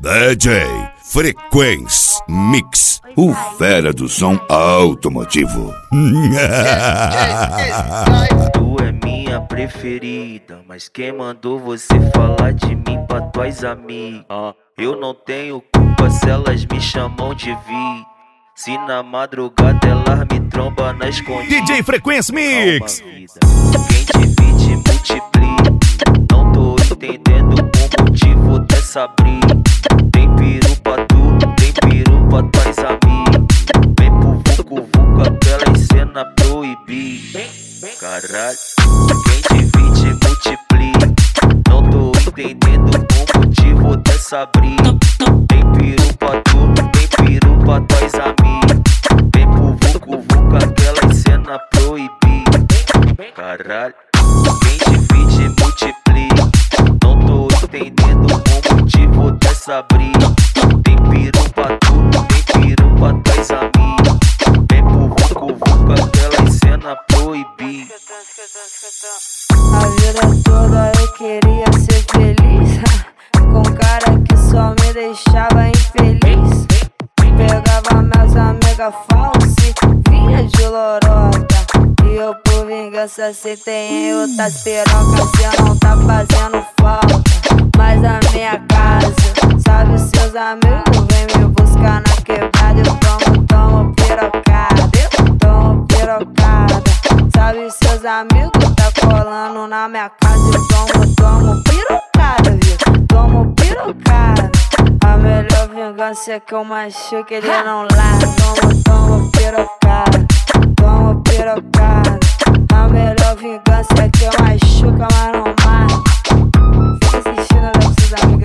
DJ Frequency Mix, o fera do som automotivo. Tu é minha preferida, mas quem mandou você falar de mim pra tuas amigas? Eu não tenho culpa se elas me chamam de Vi. Se na madrugada elas me trombam na escondida. DJ Frequency Mix. Quem divide multiplica. Não tô entendendo o motivo dessa briga. Tem peru pra tu, tem peru pra tuas amigas. Vem pro vucu-vucu, aquela cena proibida. Caralho, quem divide multiplica. Não tô entendendo o motivo dessa briga. Tem peru pra tu, tem peru pra tuas amigas. Vem pro vucu-vucu, aquela cena proibida. Caralho, quem divide multiplica. Não tô entendendo o motivo dessa briga. Tem peru pra tu, tem peru pra tuas amigas. Vem pro vucu-vucu, aquela cena proibida. A vida toda eu queria ser feliz, com um cara que só me deixava infeliz. Pegava meus amigas falsas, vinha de lorota. E eu por vingança aceitei em outras pirocas. Cê não tá fazendo falta, mas a minha casa, sabe, seus amigos vem me buscar na quebrada. Eu tomo pirocada, eu tomo pirocada. Sabe, seus amigos tá colando na minha casa. Eu tomo pirocada, viu? Tomo pirocada. A melhor vingança é que eu machuque, ele não larga. Tomo pirocada, tomo pirocada. A melhor vingança é que eu machuca, mas não mata. Fica assistindo, deve seus amigos.